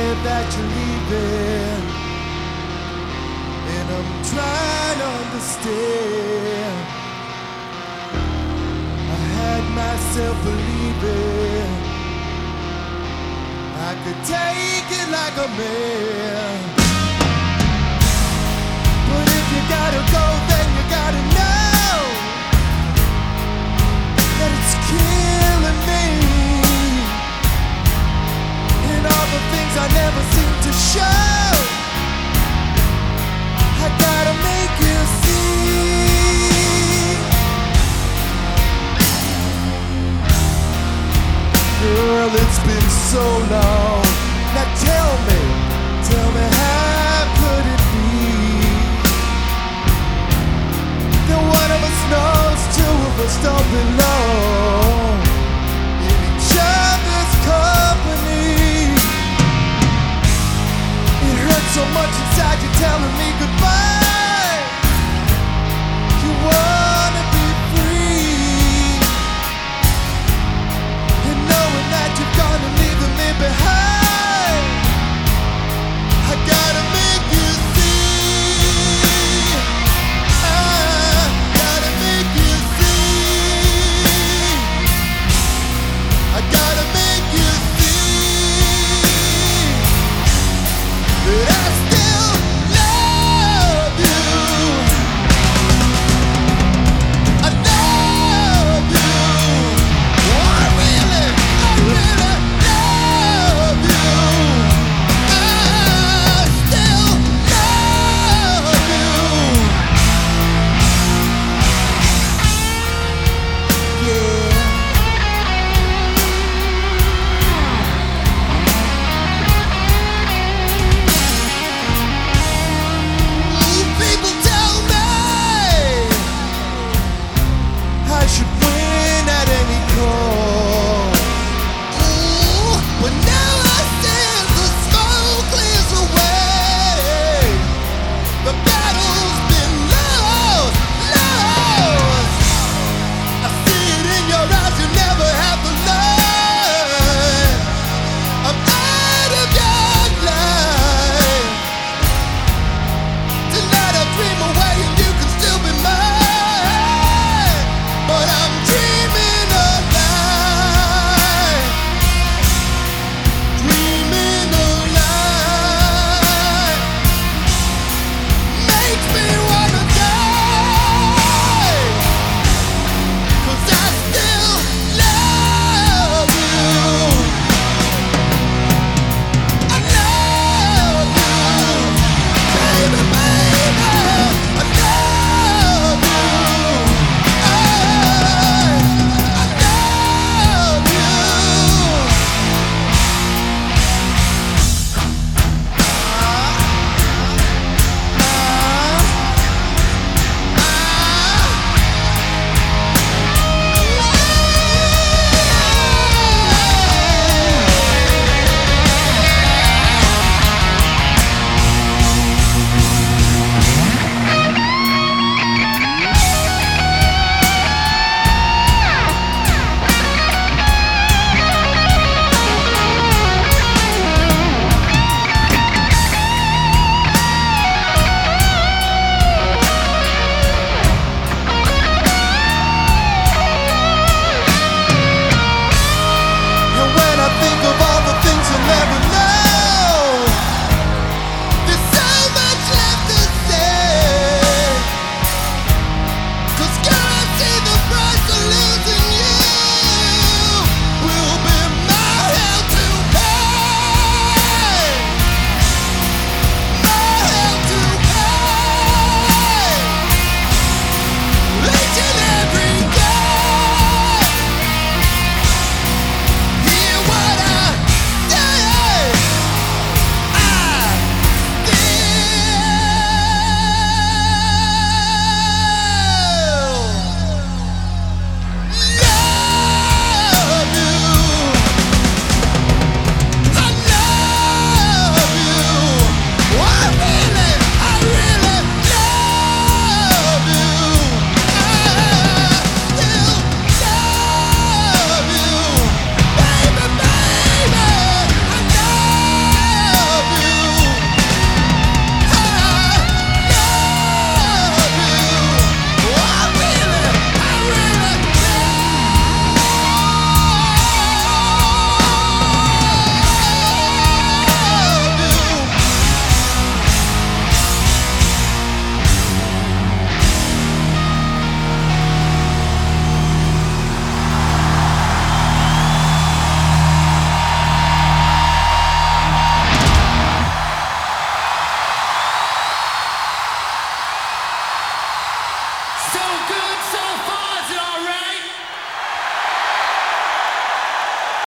that you're leaving, and I'm trying to understand. I had myself believing I could take it like a man, but if you gotta go, then you gotta know that it's killing me, and all the things I never seem to show, I gotta make you see. Girl, it's been so long. Now tell me how could it be that one of us knows two of us don't belong in each other's company? It hurts so much inside you telling me goodbye.